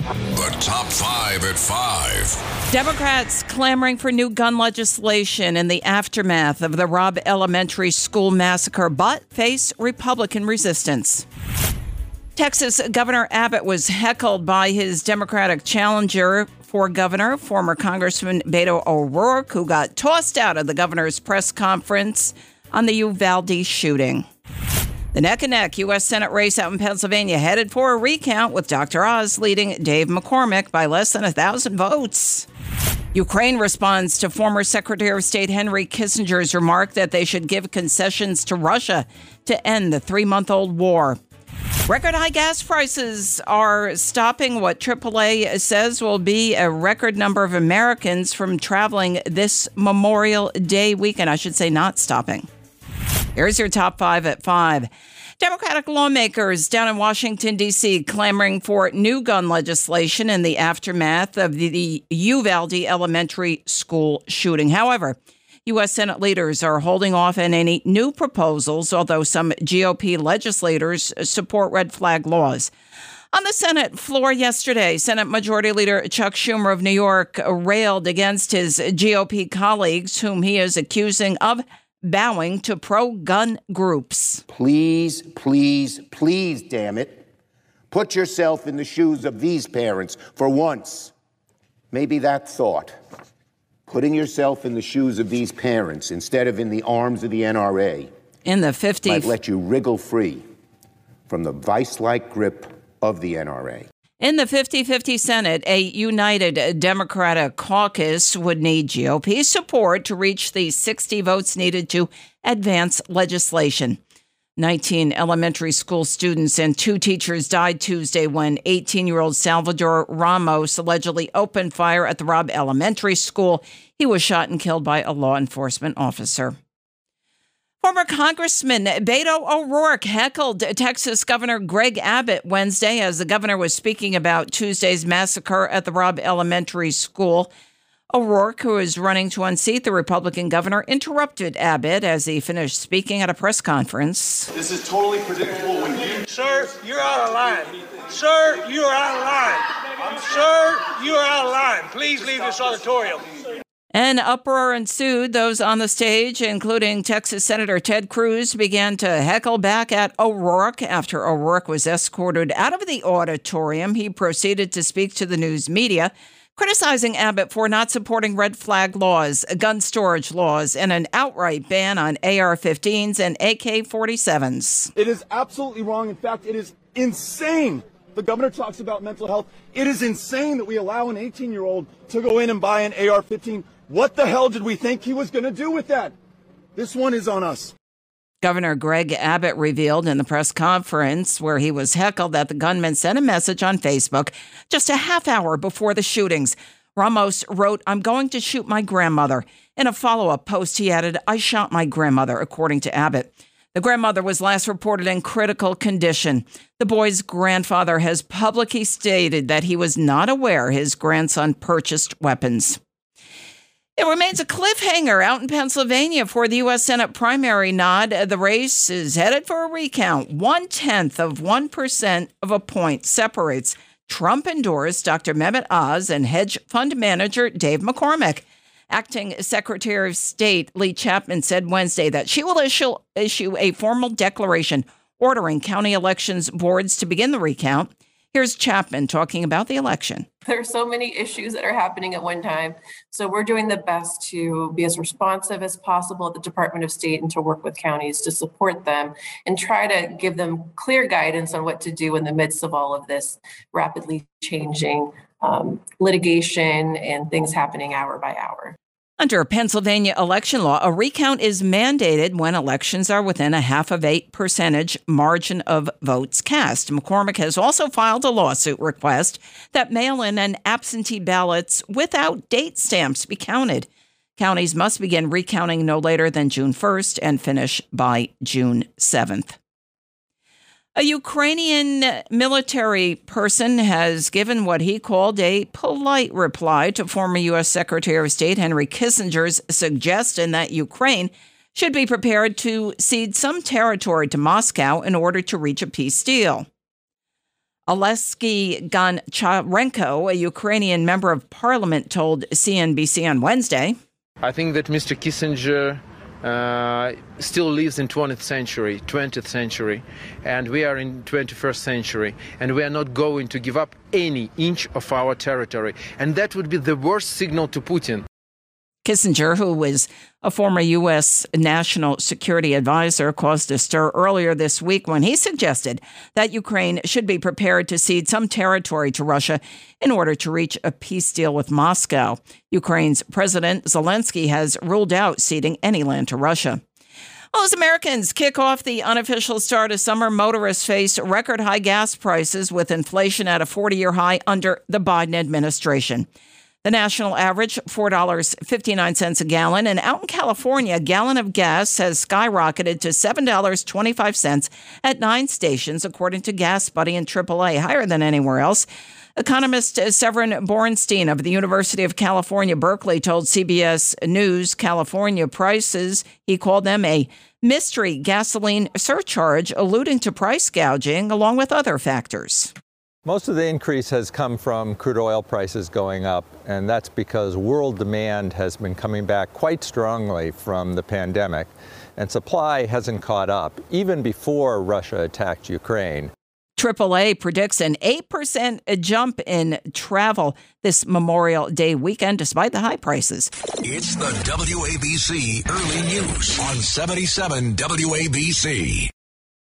The top 5 at 5. Democrats clamoring for new gun legislation in the aftermath of the Robb Elementary School massacre, but face Republican resistance. Texas Governor Abbott was heckled by his Democratic challenger for governor, former Congressman Beto O'Rourke, who got tossed out of the governor's press conference on the Uvalde shooting. The neck-and-neck U.S. Senate race out in Pennsylvania headed for a recount, with Dr. Oz leading Dave McCormick by less than 1,000 votes. Ukraine responds to former Secretary of State Henry Kissinger's remark that they should give concessions to Russia to end the 3-month-old war. Record high gas prices are stopping what AAA says will be a record number of Americans from traveling this Memorial Day weekend. I should say not stopping. Here's your top 5 at 5. Democratic lawmakers down in Washington, D.C., clamoring for new gun legislation in the aftermath of the Uvalde Elementary School shooting. However, U.S. Senate leaders are holding off on any new proposals, although some GOP legislators support red flag laws. On the Senate floor yesterday, Senate Majority Leader Chuck Schumer of New York railed against his GOP colleagues, whom he is accusing of bowing to pro-gun groups. Please, please, please, damn it. Put yourself in the shoes of these parents for once. Maybe that thought, putting yourself in the shoes of these parents instead of in the arms of the NRA, might let you wriggle free from the vice-like grip of the NRA. In the 50-50 Senate, a united Democratic caucus would need GOP support to reach the 60 votes needed to advance legislation. 19 elementary school students and 2 teachers died Tuesday when 18-year-old Salvador Ramos allegedly opened fire at the Robb Elementary School. He was shot and killed by a law enforcement officer. Former Congressman Beto O'Rourke heckled Texas Governor Greg Abbott Wednesday as the governor was speaking about Tuesday's massacre at the Robb Elementary School. O'Rourke, who is running to unseat the Republican governor, interrupted Abbott as he finished speaking at a press conference. This is totally predictable when you... Sir, you're out of line. Sir, you're out of line. Sir, you're out of line. Please leave this auditorium. An uproar ensued. Those on the stage, including Texas Senator Ted Cruz, began to heckle back at O'Rourke. After O'Rourke was escorted out of the auditorium, he proceeded to speak to the news media, criticizing Abbott for not supporting red flag laws, gun storage laws, and an outright ban on AR-15s and AK-47s. It is absolutely wrong. In fact, it is insane. The governor talks about mental health. It is insane that we allow an 18-year-old to go in and buy an AR-15. What the hell did we think he was going to do with that? This one is on us. Governor Greg Abbott revealed in the press conference where he was heckled that the gunman sent a message on Facebook just a half hour before the shootings. Ramos wrote, "I'm going to shoot my grandmother." In a follow-up post, he added, "I shot my grandmother," according to Abbott. The grandmother was last reported in critical condition. The boy's grandfather has publicly stated that he was not aware his grandson purchased weapons. It remains a cliffhanger out in Pennsylvania for the U.S. Senate primary nod. The race is headed for a recount. 0.1% of a point separates Trump-endorsed Dr. Mehmet Oz and hedge fund manager Dave McCormick. Acting Secretary of State Lee Chapman said Wednesday that she will issue a formal declaration ordering county elections boards to begin the recount. Here's Chapman talking about the election. There are so many issues that are happening at one time. So we're doing the best to be as responsive as possible at the Department of State and to work with counties to support them and try to give them clear guidance on what to do in the midst of all of this rapidly changing litigation and things happening hour by hour. Under Pennsylvania election law, a recount is mandated when elections are within a 0.5% margin of votes cast. McCormick has also filed a lawsuit request that mail-in and absentee ballots without date stamps be counted. Counties must begin recounting no later than June 1st and finish by June 7th. A Ukrainian military person has given what he called a polite reply to former U.S. Secretary of State Henry Kissinger's suggestion that Ukraine should be prepared to cede some territory to Moscow in order to reach a peace deal. Oleksiy Goncharenko, a Ukrainian member of parliament, told CNBC on Wednesday, I think that Mr. Kissinger still lives in 20th century, and we are in 21st century, and we are not going to give up any inch of our territory. And that would be the worst signal to Putin. Kissinger, who was a former U.S. national security advisor, caused a stir earlier this week when he suggested that Ukraine should be prepared to cede some territory to Russia in order to reach a peace deal with Moscow. Ukraine's President Zelensky has ruled out ceding any land to Russia. Well, as Americans kick off the unofficial start of summer, motorists face record high gas prices with inflation at a 40-year high under the Biden administration. The national average, $4.59 a gallon. And out in California, a gallon of gas has skyrocketed to $7.25 at 9 stations, according to Gas Buddy and AAA, higher than anywhere else. Economist Severin Borenstein of the University of California, Berkeley, told CBS News California prices, he called them a mystery gasoline surcharge, alluding to price gouging, along with other factors. Most of the increase has come from crude oil prices going up, and that's because world demand has been coming back quite strongly from the pandemic, and supply hasn't caught up, even before Russia attacked Ukraine. AAA predicts an 8% jump in travel this Memorial Day weekend, despite the high prices. It's the WABC Early News on 77 WABC.